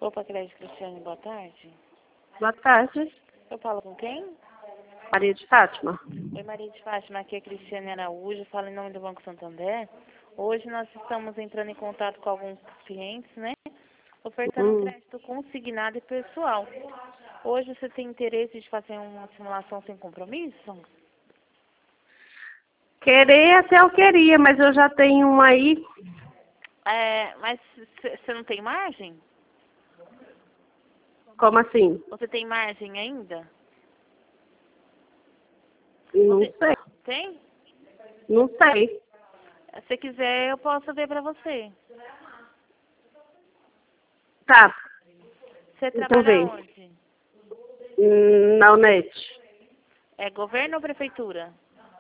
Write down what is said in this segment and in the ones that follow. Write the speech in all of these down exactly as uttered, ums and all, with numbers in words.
Opa, Crédito Cristiane, boa tarde. Boa tarde, Eu falo com quem? Maria de Fátima. Oi, Maria de Fátima, aqui é Cristiane Araújo, falo em nome do Banco Santander. Hoje nós estamos entrando em contato com alguns clientes, né? Ofertando Hum. crédito consignado e pessoal. Hoje você tem interesse de fazer uma simulação sem compromisso? Querer até eu queria, mas eu já tenho um aí. É, mas você não tem margem? Como assim? Você tem margem ainda? Não Você sei. tem? Não sei. Se quiser, eu posso ver pra você. Tá. Você Então trabalha vem. onde? Hum, Na Unet. É governo ou prefeitura?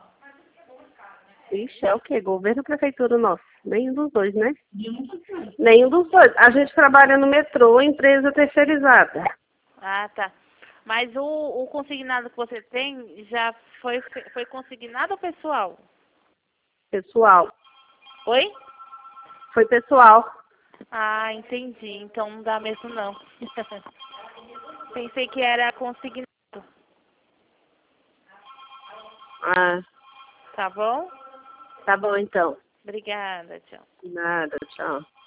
Ixi, é o quê? Governo ou prefeitura nossa? Nenhum dos dois, né? Nenhum dos dois. A gente trabalha no metrô, empresa terceirizada. Ah, tá. Mas o, o consignado que você tem já foi, foi consignado ou pessoal? Pessoal. Oi? Foi pessoal. Ah, entendi. Então não dá mesmo não. Pensei que era consignado. Ah, Tá bom? tá bom então. Obrigada, tchau. Nada, tchau.